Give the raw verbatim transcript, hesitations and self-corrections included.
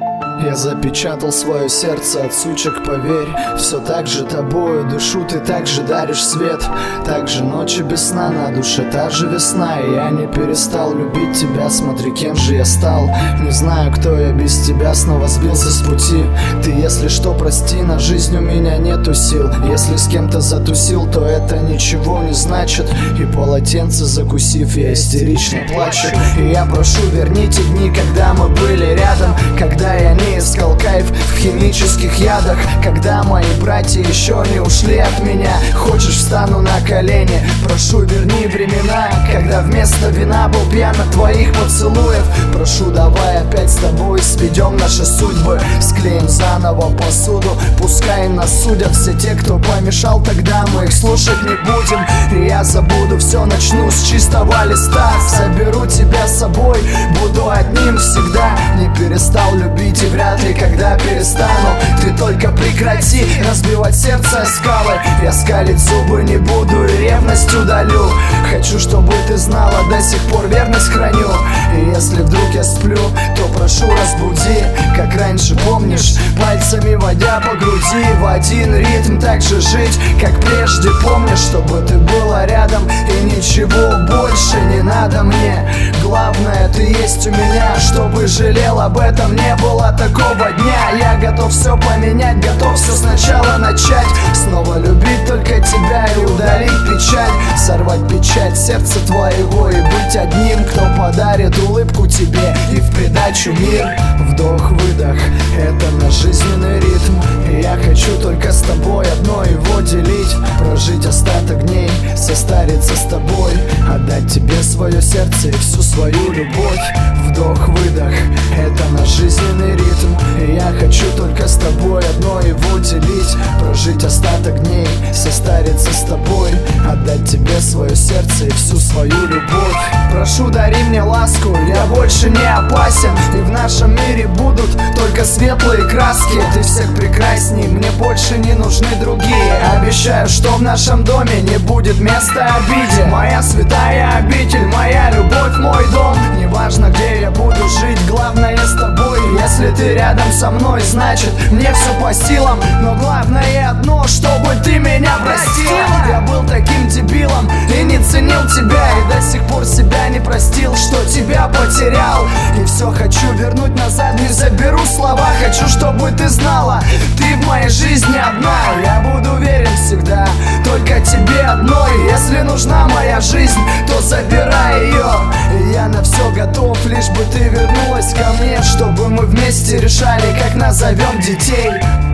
Я запечатал свое сердце от сучек, поверь. Все так же тобою дышу, ты так же даришь свет. Так же ночи без сна, на душе та же весна. И я не перестал любить тебя, смотри, кем же я стал. Не знаю, кто я без тебя, снова сбился с пути. Ты, если что, прости, на жизнь у меня нету сил. Если с кем-то затусил, то это ничего не значит. И полотенце закусив, я истерично плачу. И я прошу, верните дни, когда мы были рядом, когда я не искал кайф в химических ядах, когда мои братья еще не ушли от меня. Хочешь, встану на колени, прошу, верни времена, когда вместо вина был пьян от твоих поцелуев. Прошу, давай опять с тобой сведем наши судьбы, склеим заново посуду, пускай нас судят все те, кто помешал, тогда мы их слушать не будем. И я забуду все, начну с чистого листа. Соберу тебя с собой, буду одним всегда. Не перестал любить и вряд ли когда перестану. Ты только прекрати разбивать сердце о скалы. Я скалить зубы не буду и ревность удалю. Хочу, чтобы ты знала, до сих пор верность храню. И если вдруг я сплю, то прошу, разбуди, как раньше, помнишь, пальцами водя по груди, в один ритм так же жить, как прежде. Помнишь, чтобы ты была рядом, и ничего больше не надо мне. Главное, ты есть у меня, чтобы жалел об этом не было такого дня. Я готов все поменять, готов все сначала начать, снова любить только тебя и удалить печаль, сорвать печать сердца твоего и быть одним, кто подарит улыбку тебе и в придачу мир. Вдох-выдох, это наш жизненный ритм, и я хочу только с тобой одно его делить, прожить остаток дней, состариться с тобой, отдать тебе свое сердце и всю свою любовь. Вдох-выдох, это наш жизненный ритм, и я хочу только с тобой одно его делить, прожить остаток дней, состариться с тобой, отдать тебе свое сердце и всю свою любовь. Прошу, дари мне ласку, я больше не опасен, и в нашем мире будут только светлые краски. Ты всех прекрасней, мне больше не нужны другие. Обещаю, что в нашем доме не будет места обиде. Моя святая обитель, моя любовь, мой дом. Неважно, где я буду жить, главное с тобой. Если ты рядом со мной, значит мне все по силам. Но главное одно, чтобы ты меня простила. Я был таким дебилом и не ценил тебя, и до сих пор себя не простил, что тебя потерял. И все хочу вернуть назад, не заберу слова. Хочу, чтобы ты знала, ты в моей жизни одна. Я буду верен всегда только тебе одной. Если нужна моя жизнь, то забирай ее. И я на все готов, лишь бы ты вернулась ко мне, чтобы мы вместе решали, как назовем детей.